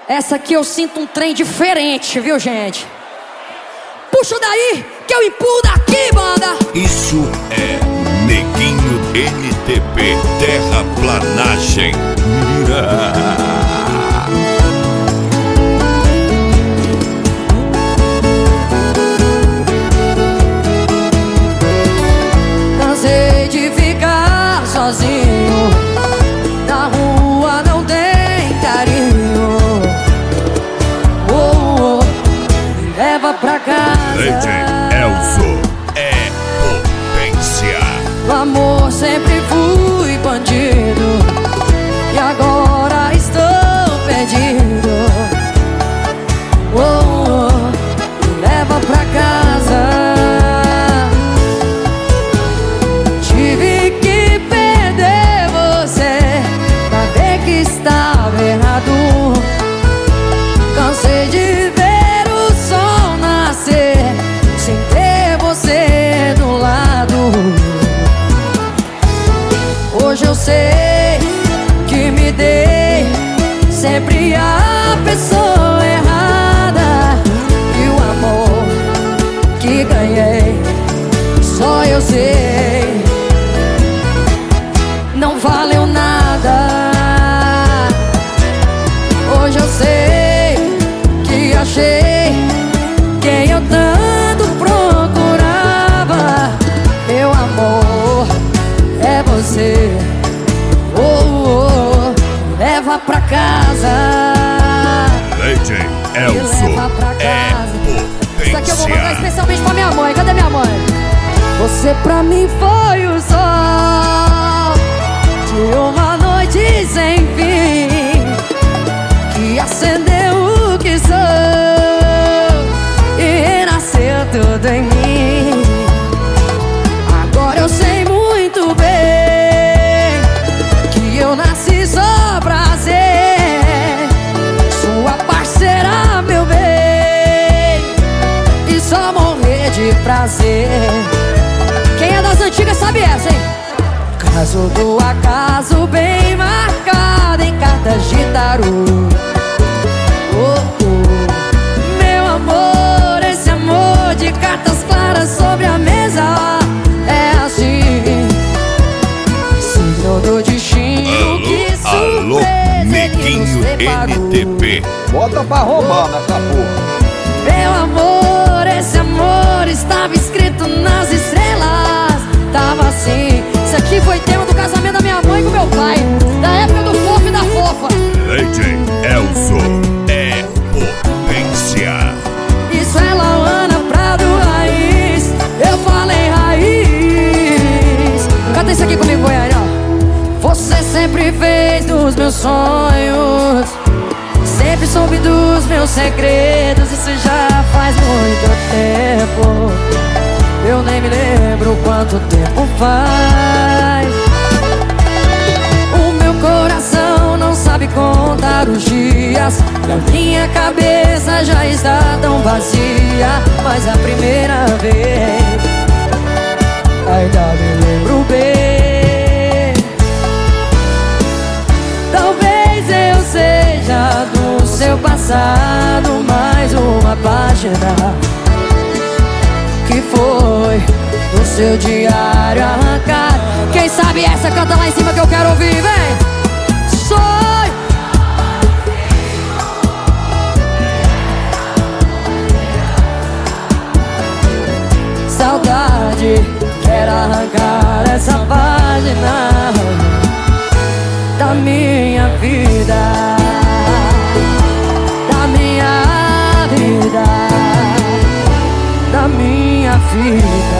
Essa aqui eu sinto um trem diferente, viu, gente? Puxa daí, que eu empurro daqui, banda. Isso é Neguinho NTP, terraplanagem. Cansei de ficar sozinho, na rua não tem carinho. Oh, oh, me leva pra casa. Legend Elzo é potência. Do amor sempre fui bandido e agora estou perdido. Oh, oh, me leva pra casa. Tive que perder você pra ver que estava errado. Cansei de ver o sol nascer sem ter você do lado. Hoje eu sei que me dei sempre a pessoa errada, e o amor que ganhei só eu sei não valeu nada. Hoje eu sei que achei quem eu tanto procurava. Meu amor é você. Oh, oh, leva pra casa. Legend Elzo é potência. Isso aqui eu vou mandar especialmente pra minha mãe. Cadê minha mãe? Você pra mim foi o sol de uma noite sem fim, que acendeu o que sou e renasceu tudo em mim. Agora eu sei muito bem que eu nasci só pra ser sua parceira, meu bem, e só morrer de prazer. Quem é das antigas sabe essa, hein? Caso do acaso bem marcado em cartas de tarô. Oh, oh, meu amor, esse amor de cartas claras sobre a mesa é assim, signo do destino que Alô, Neguinho NTP. Bota pra roubar nessa porra. Meu amor, esse amor estava escrito nas estrelas. Tava assim. Isso aqui foi tema do casamento da minha mãe com meu pai, da época do fofo e da fofa. Legend Elzo é potência. Isso é Lauana Prado Raiz. Eu falei raiz. Canta isso aqui comigo, Goiânia. Você sempre fez dos meus sonhos, sempre soube dos meus segredos. Isso já faz muito tempo, eu nem me lembro quanto tempo faz. O meu coração não sabe contar os dias, e a minha cabeça já está tão vazia. Mas a primeira vez ainda me lembro bem. Talvez eu seja do seu passado mais uma página que foi do seu diário arrancado. Quem sabe essa canta lá em cima que eu quero ouvir, vem! Sonho! Saudade, quero arrancar essa página da minha vida, da minha vida, da minha vida.